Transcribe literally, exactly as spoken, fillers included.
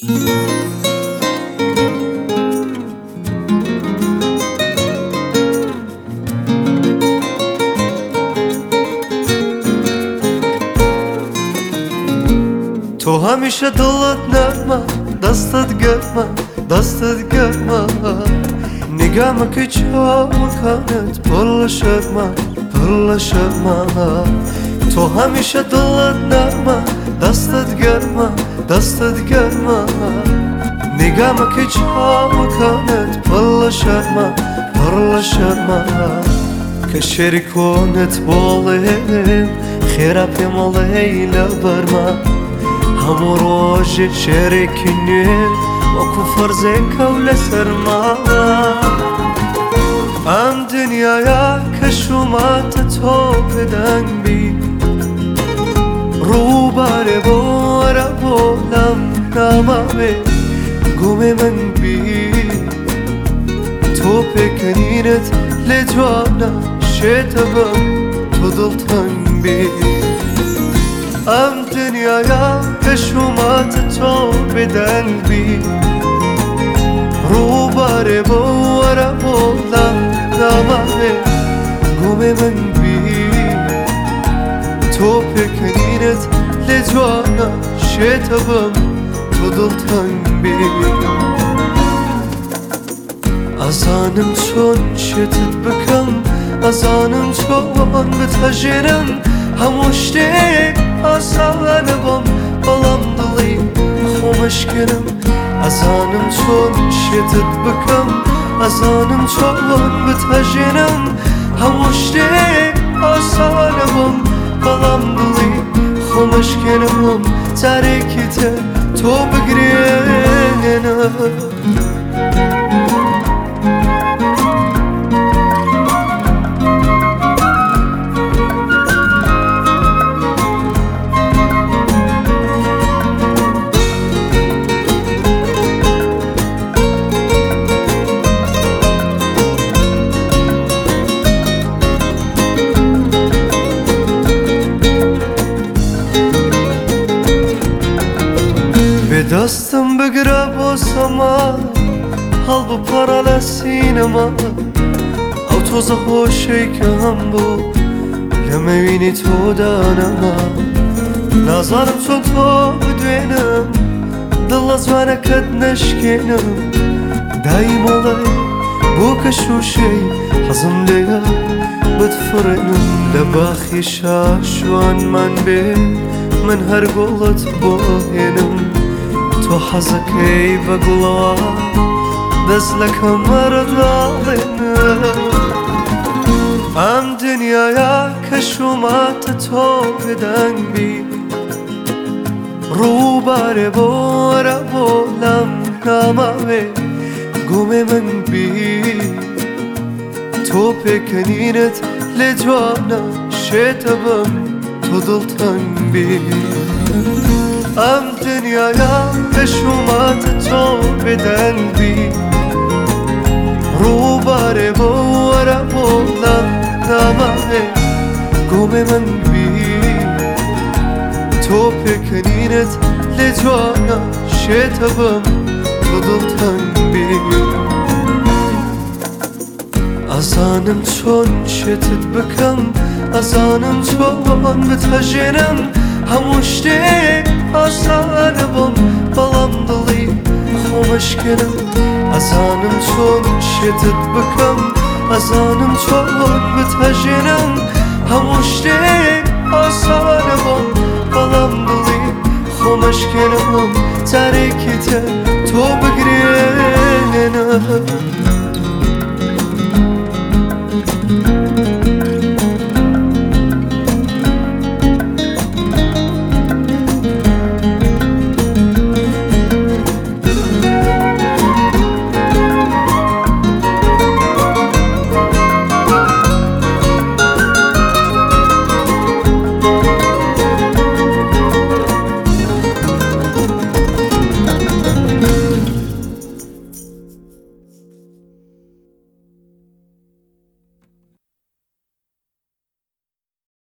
تو همیشه دلت نرمه، دستت گرمه، دستت گرمه. نگم که چه میکنت پر شرمه، پر شرمه. تو همیشه دلت نرمه، دستت گرمه، دستت گرمه. نگم که چه میکنت پر شرمه، پر شرمه. که شریکونت بالیم خیره پیمال هیله برمه. همو روش شریکنی و کفر زکول سرما. ام دنیایا که شمات تو بدن بی رو باره باره بولم نامه گومه من بی تو پکنینت لجوانا شتبم تو دلتن بی. ام دنیایا به شمات تو بدن بی رو باره باره بولم نامه گومه من بی تو پکنینت لجوانا شتبم تو دلتن بی. ازانم چون شتت بکم، ازانم چون بتجرم. هموشته آسان بام بلام دلی خومشکنم. ازانم چون شتت بکم، ازانم چون بتجرم. هموشته آسان بام بلام دلی خومشکنم. تاریکیت تو بگرینم. دستم بگره باسما حال با پارال سینما. او توز خوشی که هم بود لمبینی تو دانما. نظرم چون تو بدوینم دل از ورکت نشکنم. دایم olay bu کشوشی حزم لیا بتفرنم لباخی شاشوان من بی من هر قولت باینم. تو حزكي بقلوا بس لك مرض ضالنا. ام دنيايا كشومات تو بدن بي رو باره باره بولم نامه گومه من بی تو پکنینت لجوانا شتبم تو دلتن بی. ام دنیایا به شمات تو بدن بی رو باره باره بولم نامه گومه من بی تو پکنینت لجوانا شتبم تو دلتن بی. ازانم چون شتت بکم، ازانم چون بتجرم. هموشته آسان بام بلام دلی خومشکنم. ازانم چون شتت بکم، ازانم چون بتجرم. هموشته آسان بام بلام دلی خومشکنم. تاریکیت تو بگرینم.